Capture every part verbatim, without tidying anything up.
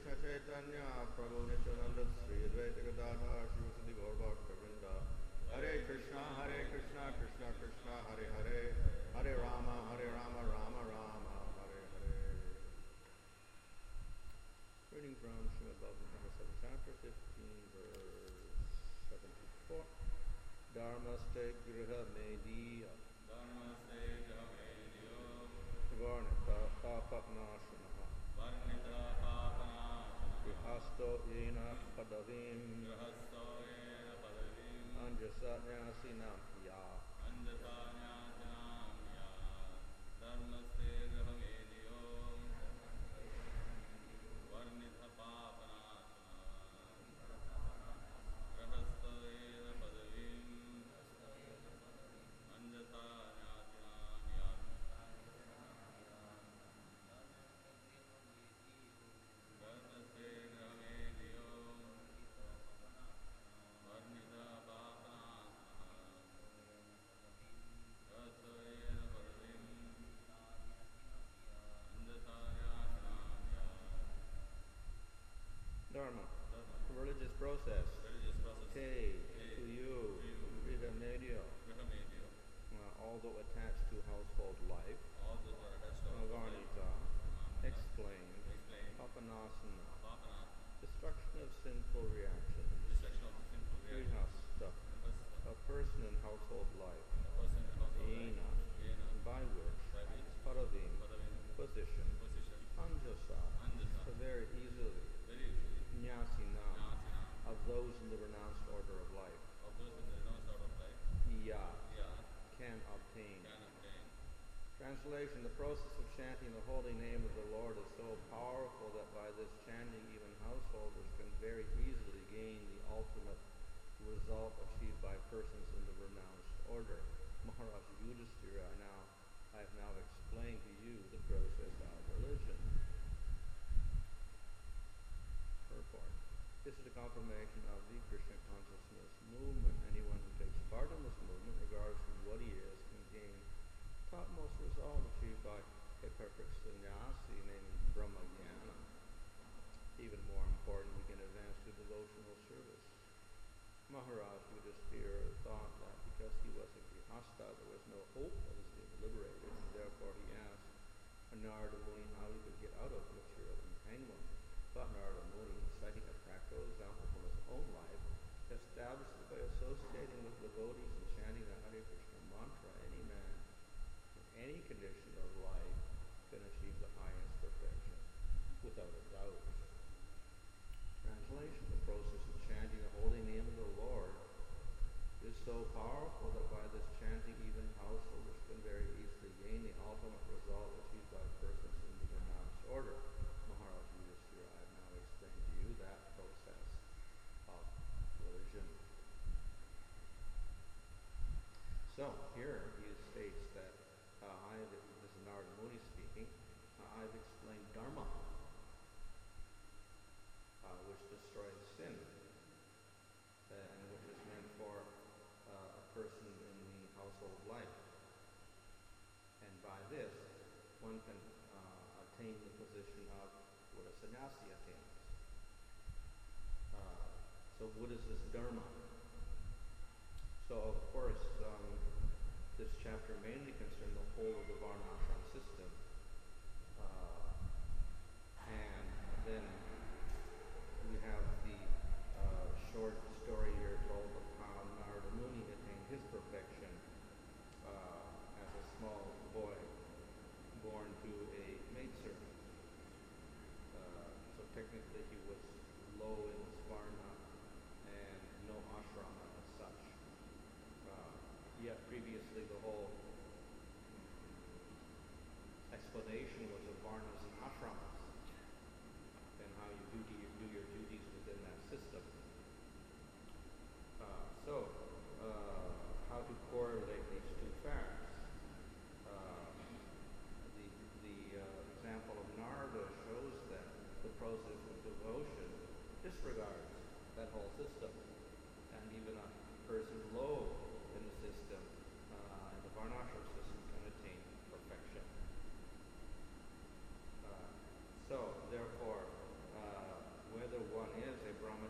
Krishna Chaitanya Prabhu Nityananda Sri Advaita Gadadhar Sri Gaur Bhakta Hare Krishna Hare Krishna Krishna Krishna Hare Hare Hare Rama Hare Rama Rama Rama Hare Hare. Reading from Srimad Bhagavatam, seventh chapter, fifteen verse seventy-four. Dharmaste Griha Mediya Dharmaste Griha Mediya Varnita Papapnashanaha Varnita Papanashana Grihasto Yena Padavim Grihasto Yena Padavim Anjasatnyasinam Ya Anjasanyasanam Ya Dharmaste Griha Mediya Varnita Papanashana Grihasto Yena Padavim Anjasanyasanam Ya Dharmaste Griha Mediya Varnita Papanashana Grihasto Yena Padavim Anjasanyasanam Ya Dharma, Dharma, religious process. religious process. Te, Te, to you, to you, Griha Mediya, Griha Mediya, uh, although attached to household life. all those are attached to our Varnita, explained. Explained. Papanasana, Papana, destruction of sinful reactions. destruction of the sinful reactions. Grihastha, Grihastha, a person in household life. a person in household life. Yena, Yena, by which. by which. Paravim, Padavim, position. position. Anjasa, Anjasa, so very easily. very easily. Nyasina, Nyasina, of those in the renounced order of life. of those in the renounced order of life. Ya, Yeah, can obtain. can obtain. Translation, the process of chanting the holy name of the Lord is so powerful that by this chanting even householders can very easily gain the ultimate result achieved by persons in the renounced order. Maharaj Yudhisthira, I now I have now explained to you the process of religion. Purport. This is a confirmation of the Krishna consciousness movement. Anyone who takes part in this movement, regardless of what he is, can gain topmost result achieved by a perfect sannyasi named Brahmajnana. Even more important, he can advance to devotional service. Maharaj Yudhisthira thought that because he was a grihastha, there was no hope of his being liberated, and therefore he asked Narada Muni how he could get out of material entanglement. But Narada Muni, citing a practical example from his own life, established that by associating with devotees and chanting the Hare Krishna mantra, any man in any condition of life can achieve the highest perfection, without a doubt. Translation, the process of chanting the holy name of the Lord is so powerful that by this chanting even householders can very easily gain the ultimate result achieved by persons in the renounced order. Maharaj Yudhisthira, I have now explained to you that process of religion. So here he states that uh, I, this is Narada Muni speaking, uh, I've explained Dharma, uh, which destroys sin, uh, and which is meant for uh, a person in the household life. And by this, one can uh, attain the position of what a sannyasi attains. Uh, so what is this Dharma? So of course, um, this chapter mainly concerned the whole of the Varnashram system. Uh, and then we have the uh, short story here told of how Narada Muni attained his perfection uh, as a small boy born to a maidservant. Uh, so technically he was low in his varna and no ashrama as such. Uh, yet previously the whole explanation was of varnas and ashramas and how you do, you do your duties within that system. Uh, so, uh, how to correlate these two facts? Uh, the the uh, example of Narada shows that the process of devotion disregards that whole system, and even a person low in the system, uh, in the Varnashram system, can attain perfection. Uh, so, therefore, uh,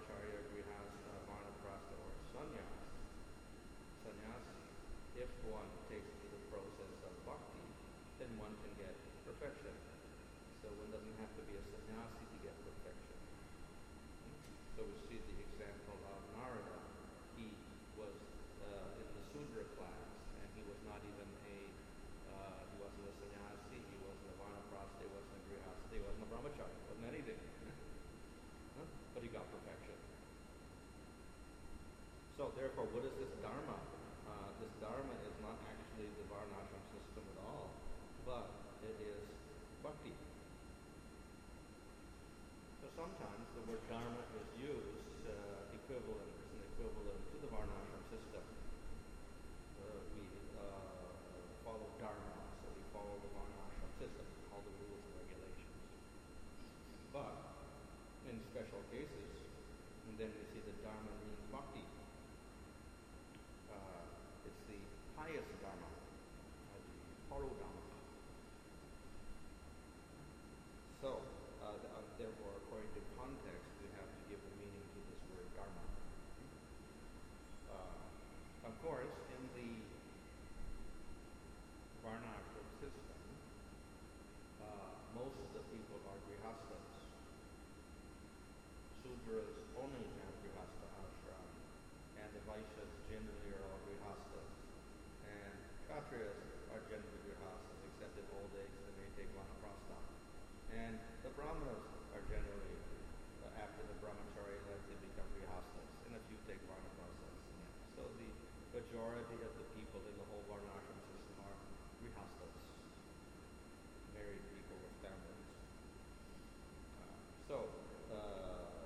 brahmacharya, grihastha, vanaprastha, or sannyas, sannyasi, if one takes to the process of bhakti, then one can get perfection. So one doesn't have to be a sannyasi to get perfection. So we see the example of Narada. He was uh, in the Sudra class, and he was not even a, uh, he wasn't a sannyasi, he wasn't a vanaprastha, he wasn't a grihastha, he wasn't a brahmacharya, he wasn't anything. Huh? But he got perfection. So therefore, what is this dharma? Uh, this dharma is not actually the varnashram system at all, but it is bhakti. So sometimes the word dharma is used uh, equivalent, as an equivalent to the varnashram system. Uh, we uh, follow dharma, so we follow the varnashram system, all the rules and regulations. But in special cases, and then we see that dharma means bhakti. Uh, it's the highest dharma, uh, the paro dharma. So, uh, the, uh, therefore, according to context, we have to give a meaning to this word dharma. Uh, of course, in the varnashram system, uh, most of the people are grihasthas. Sudras only have grihastha ashram, and the Vaishyas generally are all grihasthas. And Kshatriyas are generally grihasthas, except in old age they may take vanaprastha. And the Brahmanas are generally, uh, after the brahmacharya life, they become grihasthas, and a few take vanaprasthas. So the majority of the people in the whole varnashram system are grihasthas, married people with families. Uh, so, uh,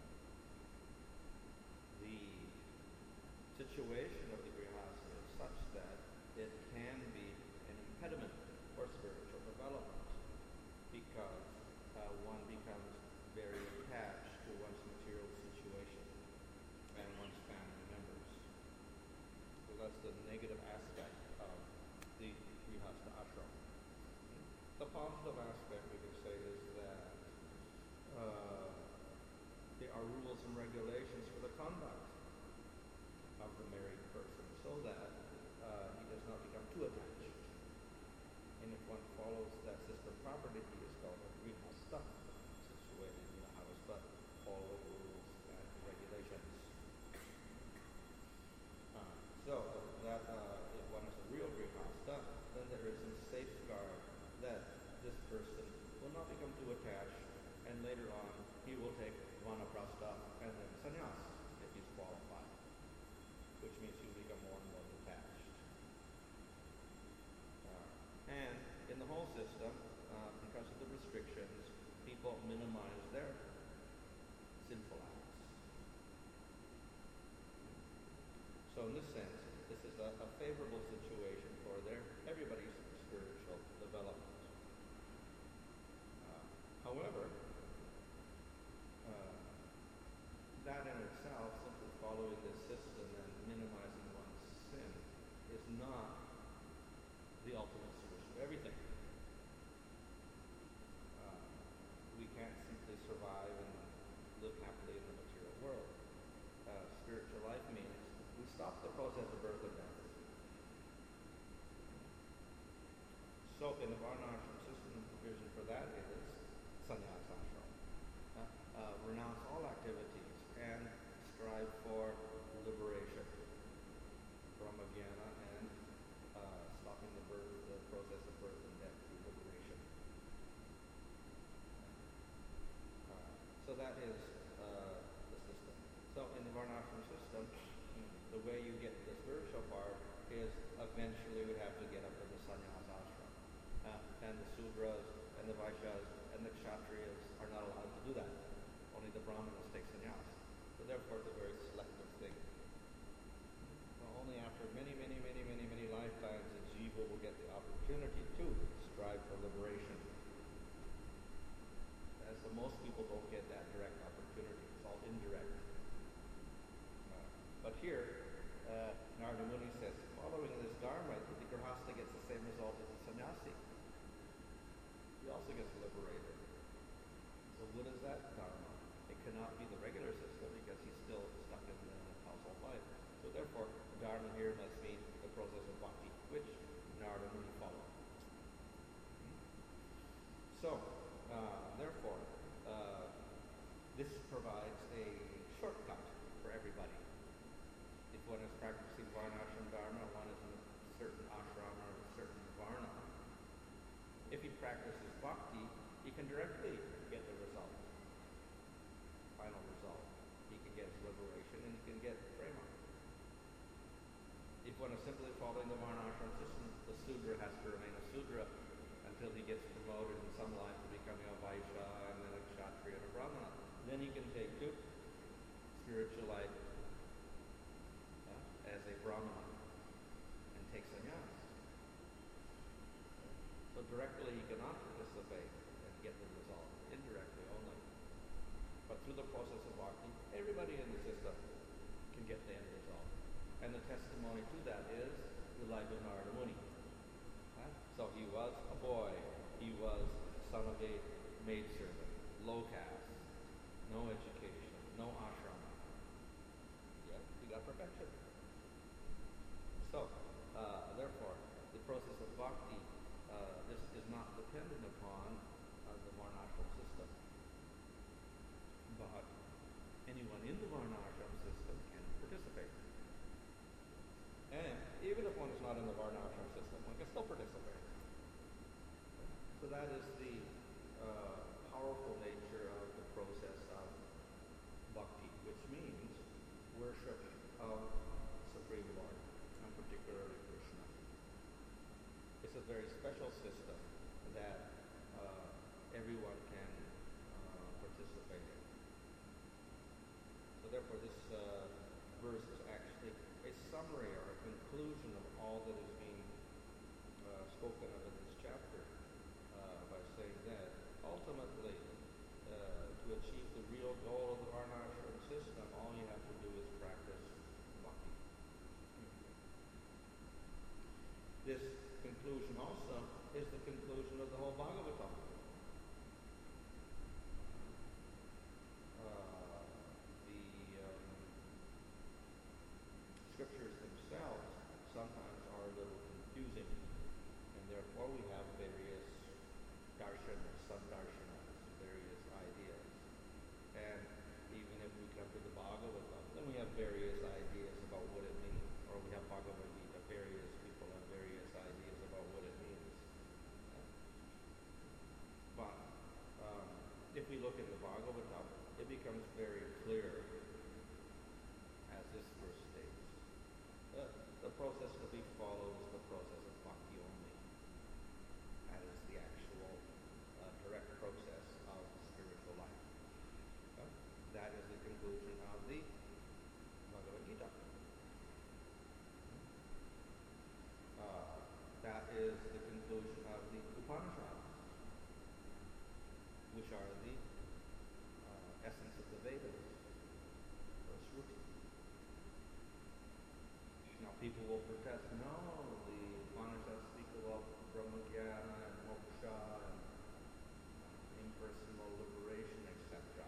the situation of the grihastha is such that it can be an impediment for spiritual development, because uh, one becomes very attached to one's material situation and one's family members. So that's the negative aspect of the grihastha ashram. The positive aspect, we could say, is that uh, there are rules and regulations for the conduct of the married person, so that uh, he does not become too attached. And if one follows that system properly, he is called a grihastha, situated in the house, but follow the rules and regulations. Uh, so that uh, if one is a real grihastha, then there is a safeguard that this person will not become too attached, and later on he will take vanaprastha and then sannyas if he's qualified, which means he'll become more and more detached. Uh, and in the whole system, uh, because of the restrictions, people minimize their sinful acts. So in this sense, this is a, a favorable situation for their everybody's spiritual development. Uh, however, uh, that in itself, simply following this system and minimizing one's sin, is not the ultimate solution to everything. Uh, we can't simply survive and live happily in the material world. Uh, spiritual life means we stop the process of birth and death. So in the varnashram system, the provision for that is sannyas ashram. Uh, uh, renounce all activities and strive for liberation from ajnana and uh, stopping the birth, the process of birth and death through liberation. Uh, so that is uh, the system. So in the varnashram system, the way you get to the spiritual part is eventually we have to get up to the sannyas ashram. Uh, and the Sudras and the Vaishyas and the Kshatriyas are not allowed to do that. Only the Brahmanas take sannyas. So therefore it's a very selective thing. Now, only after many, many, many, many, many lifetimes the jiva will get the opportunity to strive for liberation. And so most people don't get that direct opportunity. It's all indirect. Uh, but here, uh, Narada Muni says, following this dharma, the grihastha gets the same result as the sannyasi. He also gets liberated. So what is that dharma? It cannot be the regular system, because Dharma here must mean the process of bhakti, which Narada Muni followed. So, uh, therefore, uh, this provides a shortcut for everybody. If one is practicing Varnashram Dharma, one is in a certain ashrama or a certain varna, if he practices bhakti, he can directly get the result, final result. He can get liberation and he can get prema. If one is simply following the Varnashram system, the Sudra has to remain a Sudra until he gets promoted in some life to becoming a Vaishya and then a Kshatriya and a Brahmana. Then he can take to spiritual life uh, as a Brahmana and take sannyas. So directly he cannot participate and get the result, indirectly only. But through the process of bhakti, everybody in the system can get the end result. And the testimony to that is the life of Narada Muni. Huh? So he was a boy, he was son of a maidservant, low caste, no education, no ashrama. Yet he got perfection. So, uh, therefore, the process of bhakti, uh, this is not dependent upon uh, the Varnashram system. But anyone in the Varnashram system can participate. And even if one is not in the Varnashram system, one can still participate. So that is the uh, powerful nature of the process of bhakti, which means worship of Supreme Lord, and particularly Krishna. It's a very special system that uh, everyone can uh, participate in. So therefore this uh, verse is actually a summary or a conclusion of all that is being uh, spoken of in this chapter uh, by saying that ultimately uh, to achieve the real goal of the Varnashram system, all you have to do is practice bhakti. This conclusion also is the conclusion of the whole Bhagavatam. Uh, the um, scriptures themselves sometimes are a little confusing, and therefore we have various darshanas, sub-darshanas, various ideas. And even if we come to the Bhagavatam, then we have various ideas about what it means. Or we have Bhagavad Gita, various people have various ideas about what it means. But um, if we look in the Bhagavatam, it becomes very clear, as this verse states. Uh, the process to be followed is the process of bhakti only. That is the actual uh, direct process of spiritual life. Uh, that is the conclusion of the Bhagavad Gita. Uh, that is the conclusion of the Upanishads, which are the uh, essence of the Vedas, or Shruti. Now people will protest, no, the Upanishads speak about Brahmagyana and moksha and impersonal liberation, et cetera.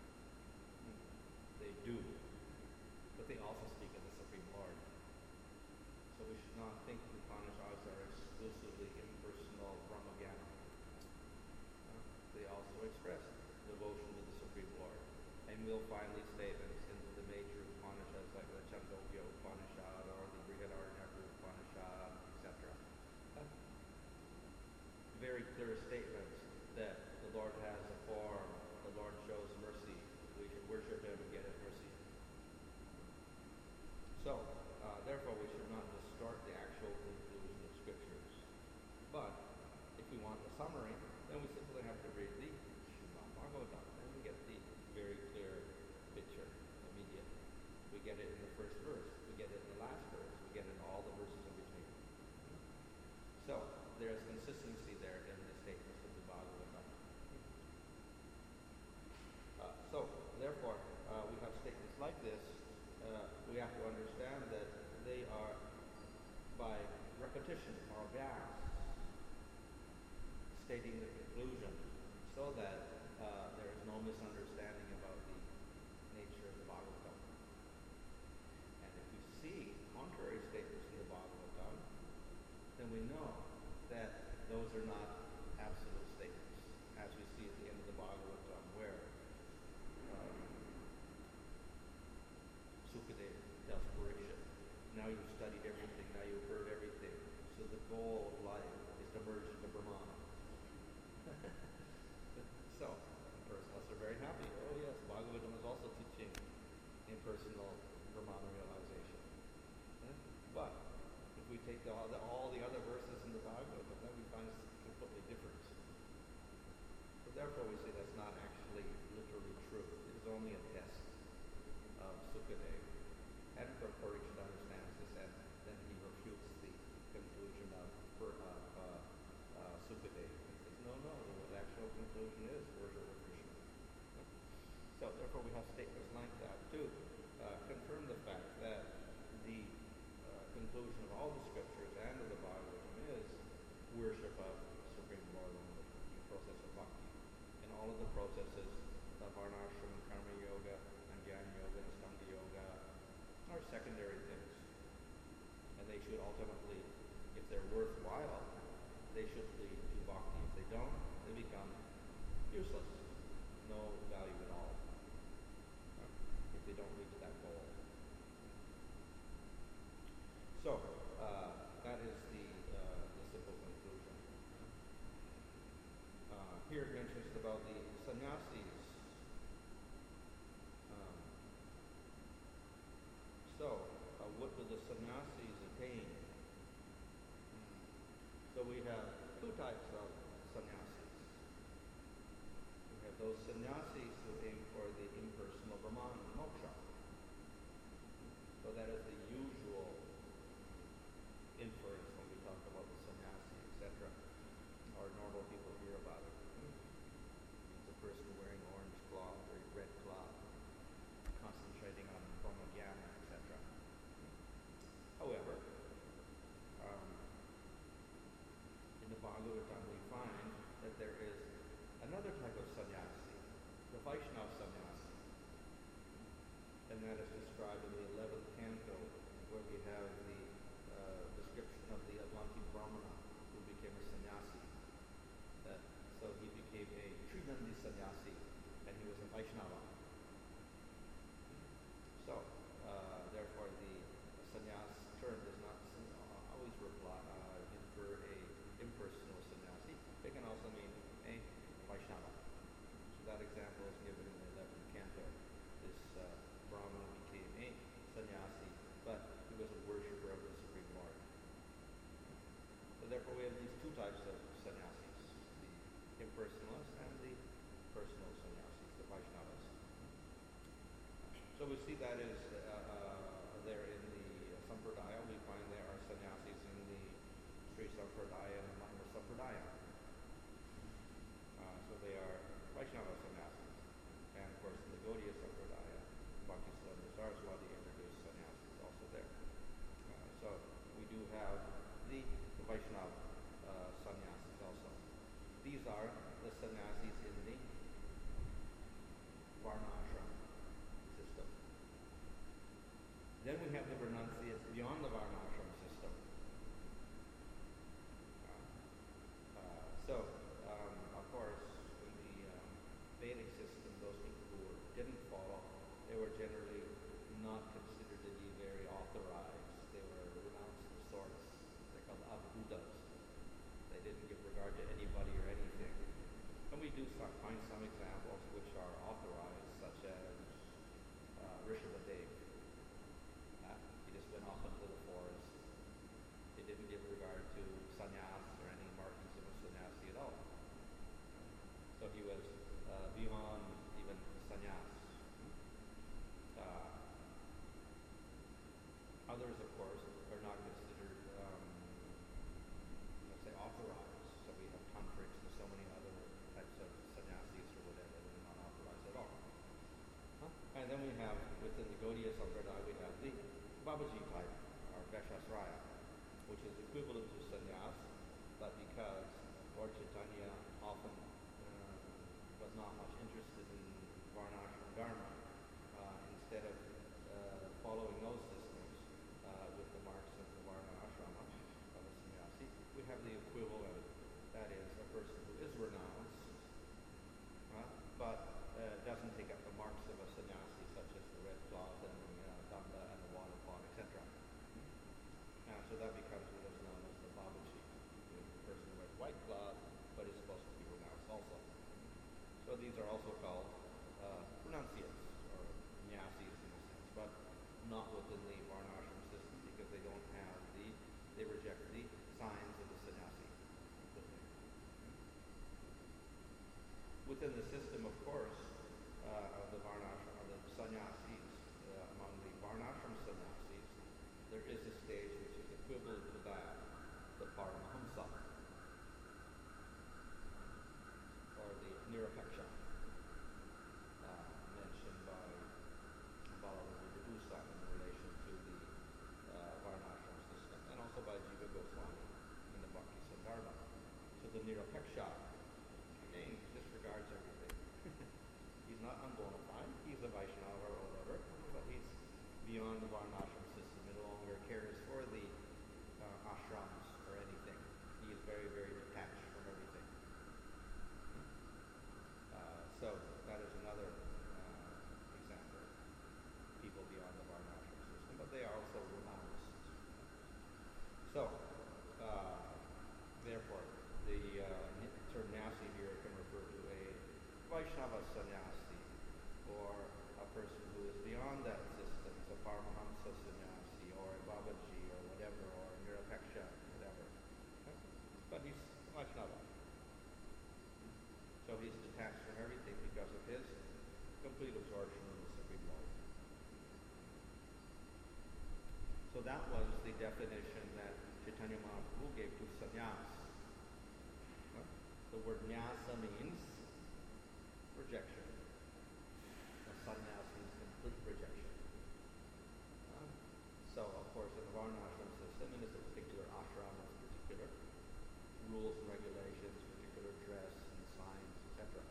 They do, but they also speak of the Supreme Lord. So we should not think the Upanishads are exclusively impersonal Brahmagyana. Uh, they also express devotion to the Supreme Lord. And we'll find these statements in the major Upanishads like the Chandogya Upanishad or the Brihadaranyaka Upanishad, et cetera. Uh, very clear statements that the Lord has a form, the Lord shows mercy, we should worship Him and get His mercy. So, uh, therefore we should not distort the actual conclusion of scriptures. But, if we want the summary, then we simply have to read the Srimad Bhagavatam, and we get the very clear picture immediately. We get it in the first verse, we get it in the last verse, we get it in all the verses in between. So, there's consistency there in the statements of the Bhagavatam. Uh, so, therefore, uh, we have statements like this. Uh, we have to understand that they are by repetition or gas stating the conclusion so that uh, there is no misunderstanding about the nature of the Bhagavatam. And if we see contrary goal of life is to merge into Brahman. So, impersonalists are very happy. Oh yes, Bhagavatam is also teaching impersonal Brahman realization. Eh? But if we take the, all, the, all the other verses in the Bhagavatam, then we find it's completely different. So therefore we say that's not actually literally true. It is only a test of Sukadeva. And Parikshit understands this, and then he refutes the conclusion of per, uh, uh, uh, Sukadeva. He says, no, no, the actual conclusion is worship of Krishna. So therefore we have statements like that to uh, confirm the fact that the uh, conclusion of all the scriptures and of the Bhagavatam is worship of Supreme Lord in the process of bhakti. And all of the processes of Varnashram, Karma Yoga, and Jnana Yoga, and Stanga Yoga are secondary things. And they should ultimately, if they're worthwhile, they should lead to bhakti. If they don't, they become useless. No value at all. If they don't reach that goal. So, uh, that is the, uh, the simple conclusion. Uh, here it mentions about the sannyasis. Um, so, uh, what do the sannyasis attain? So we have two types of sannyasis. We have those sannyasis who aim for the impersonal Brahman, moksha. So that is the usual inference when we talk about the sannyasi, et cetera. Or normal people hear about it. It's a person wearing orange cloth or red cloth, concentrating on brahmajnana, et cetera. However, um, in the Bhagavatam we find that there is another type of sannyasi, the Vaishnava sannyasi. And that is described in the eleventh canto, where we have the uh, description of the Avanti Brahmana who became a sannyasi. Uh, so he became a Trinandi sannyasi, and he was a Vaishnava. So, uh, therefore, the sannyas term does not uh, always reply, uh, infer a impersonal sannyasi. It can also mean a Vaishnava. So that example is given in the eleventh canto. This uh, Brahmana became a sannyasi, but he was a worshipper of the Supreme Lord. So therefore we have these two types of sannyasis, the impersonalists and the personal sannyasis, the Vaishnavas. So we see that is uh, uh, there in the Sampradaya. We find there are sannyasis in the Sri Sampradaya and the Mahima Sampradaya. Uh, so they are Vaishnava sannyasis. And of course in the Gaudiya Sampradaya, Bhaktisiddhanta Saraswati introduced sannyasis also there. Uh, so we do have the, the Vaishnava uh, sannyasis also. These are the sannyasis in the Varnashram system. Then we have the renunciates beyond the Varnashram system. Uh, uh, so, um, of course, in the um, Vedic system, those people who were, didn't follow, they were generally not considered to be very authorized. They were renounced of sorts. They're called avhutas. They didn't give regard to anybody or anything. And we do start, find some examples which are authorized, such as uh, Rishabhadev. Uh, he just went off into the forest. He didn't give regard to sannyas or any markings of a sannyasi at all. So he was uh, beyond even sannyas. Uh, others, of course, are not considered, um, let's say, authorized. So we have tantrics and so many other types of sannyasis or whatever that are not authorized at all. Huh? And then we have, within the Gaudiya Sampradaya, we have the Babaji type, or Veshasraya, which is equivalent to sannyas, but because Lord Chaitanya often uh, was not much interested in Varnashram Dharma, uh, instead of uh, following those systems uh, with the marks of the Varna Ashrama, of a sannyasi, we have the equivalent, that is, a person who is renounced, uh, but uh, doesn't take up the marks of a sannyasi, such as the red cloth and the uh, danda and the water pot, et cetera. Uh, so that becomes what is known as the Babaji. these are also called uh, renunciates or nnyasis in a sense, but not within the varnashram system because they don't have the, they reject the signs of the sannyasi completely. Within the system, of course, uh, of the varnashram, of the sannyasis, uh, among the varnashram sannyasis, there is a stage which is equivalent to that, the paramahamsa, or the nirapeksha, uh, mentioned by Baladev Vidusa in relation to the uh, varnashram system, and also by Jiva Goswami in the Bhakti Sandarbha. So the nirapeksha, again, disregards everything. He's not unbona fide, he's a Vaishnava or whatever, but he's beyond the varnashram system. He no longer cares for the uh, ashrams or anything. He is very, very detached from everything. Uh, so that is another uh, example. People beyond the varnashram system, but they are also renounced. So, uh, therefore, the uh, term Nyasi here can refer to a Vaishnava sannyasi or a person who is beyond that system, a Paramahamsa sannyasi or a Babaji or whatever, or a Nirapeksha, whatever. Okay? But he's Vaishnava. So he's detached from everything because of his complete absorption in the Supreme Lord. So that was the definition that Chaitanya Mahaprabhu gave to sannyas. Huh? The word nyasa means rejection. A sannyas means complete rejection. Uh, so, of course, in the varnashram system, and it's a particular ashram with particular rules and regulations, particular dress and signs, et cetera.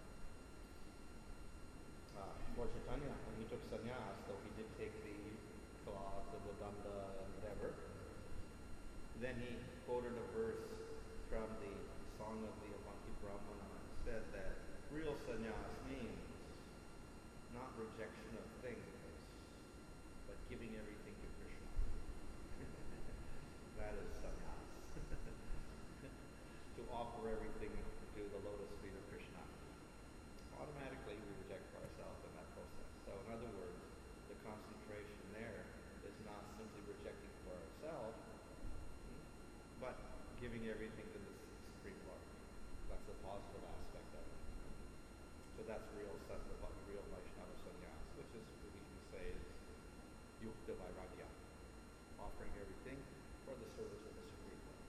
Uh, for Chaitanya, when he took sannyas, though he did take the cloth and the danda and whatever, then he quoted a verse from the Song of the Avanti Brahmana and said that real sannyas means not rejection of things, but giving everything to Krishna. That is sannyas. To offer everything to the lotus feet of Krishna. Automatically we reject ourselves in that process. So in other words, the concentration there is not simply rejecting for ourselves, but giving everything to the Supreme Lord. That's the positive aspect of it. So that's real sattva, real Vaishnava sannyas, which is what we can say is yukta vairagya, offering everything for the service of the Supreme Lord.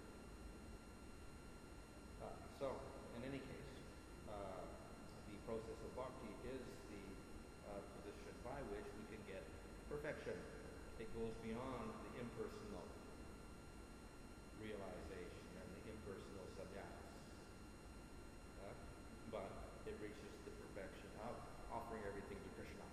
Uh, so, in any case, uh, the process of bhakti is the uh, position by which we can get perfection. It goes beyond the impersonal realization and the impersonal sannyas. Uh, but it reaches the perfection of offering everything to Krishna.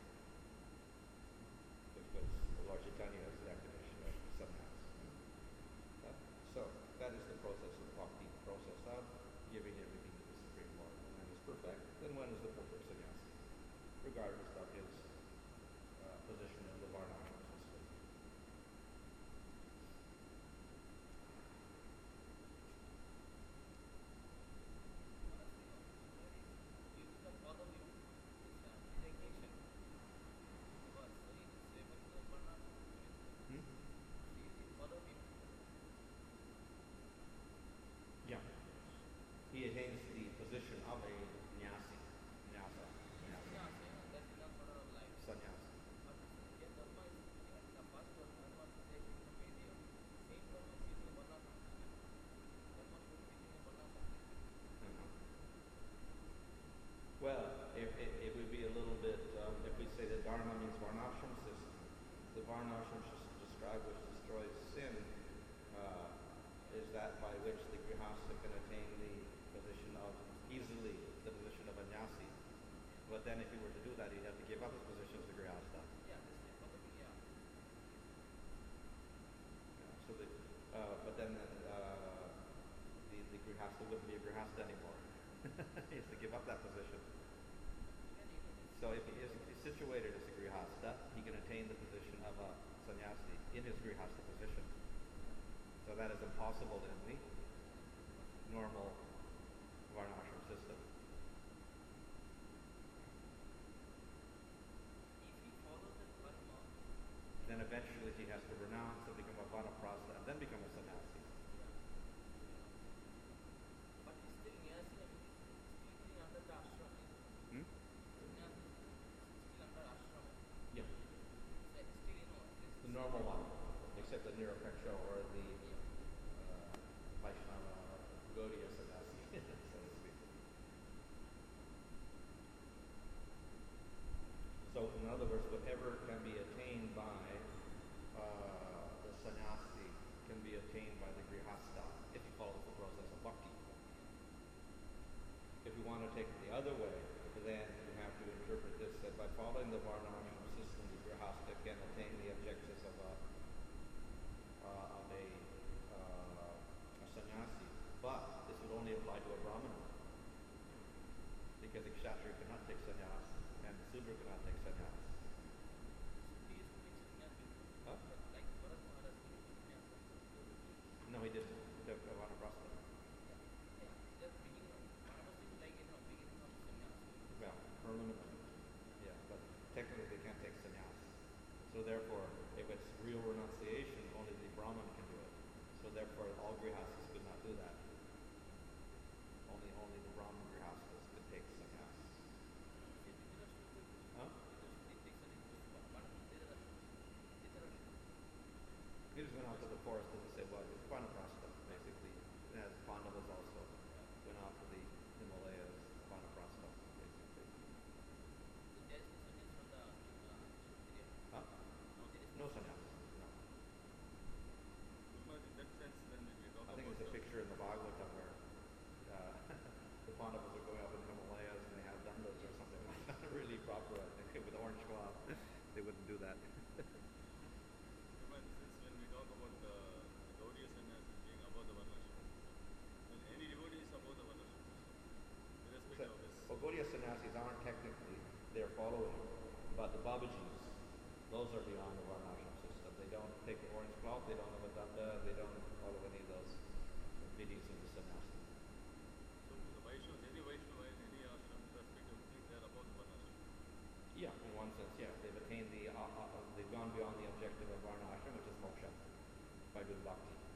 Which was Lord Chaitanya's definition of sannyas. Uh, so, that is the process of the bhakti, process of giving everything to the Supreme Lord. And when is perfect, then when is the perfect sannyasi? Regardless of his uh, position in the varnashram system. Hmm? Yeah. He attains the position of a nnyasi, nnyasa, nnyasa, sannyasi. Mhm. Well, it, it, it would be a little bit, um, if we say that dharma means varnashram system, the varnashram system described which destroys sin uh, is that by which the grihastha can attain the position of, easily, the position of a nnyasi. But then if he were to do that, he'd have to give up his position as a grihastha. Yeah, so the, uh, but then uh, the, the grihastha wouldn't be a grihastha anymore. He has to give up that position. So if he is situated as a grihastha, he can attain the position of a sannyasi in his grihastha position. So that is impossible in the normal varnashram system. normal one, except the Niropeksha or the uh, Vaishnava Gaudiya sannyasi, so to speak. So, in other words, whatever can be attained by uh, the sannyasi can be attained by the grihasta if he follows the process of bhakti. If you want to take it the other way, then you have to interpret this that by following the varnashram system, the grihasta can attain the objectives of a, uh, of a, uh, a sannyasi. But this would only apply to a brahmana, because a kshatriya cannot take sannyas and the sudra cannot take sannyas. He used to take sannyasi. Huh? Like Bharat Maharaj took sannyasa. No, he didn't. He took uh, vanaprastha. Yeah. Yeah. Just beginning of Varanasi is like, you know, beginning of sannyasa. Well, preliminary. Yeah, but technically they can't take sannyas. So therefore, if it's real renunciation, only the Brahman can do it. So therefore, all grihastas could not do that. Only only the Brahman grihastas could take sannyas. See, Dhritarashtra took. Huh? Dhritarashtra takes sannyasa. Bharat Dhritarashtra. Dhritarashtra. He just went out to the forest and said, well, it's vanaprastha, basically. And as Pandavas also went out to the Himalayas, vanaprastha, basically. So there is no sannyasa from the uh, Kshatriya. Huh? No, there is No sannyas. No. Because in that sense, then when we talk I think about there's a the- picture in the Bhagavatam where uh, the Pandavas are going up in the Himalayas and they have dandas or something like that. Really proper, I think, with orange cloth. They wouldn't do that. Because since when we talk about the Gaudiya sannyasi being above the Varnashram system, then any devotee is above the Varnashram system, irrespective of his. Well, Gaudiya sannyasis aren't technically, they're following, but the Babajis, those are beyond the Varnashram system. They don't take the orange cloth, they don't have a danda, they don't follow any of those vidis of the sannyasi. So the Vaishnavas, any Vaishnava in any ashram, irrespective of things, they are above the Varnashram. Yeah, in one sense, yeah. They've attained the, uh, uh, they've gone beyond the objective of Varna ashram, which is moksha, by doing bhakti.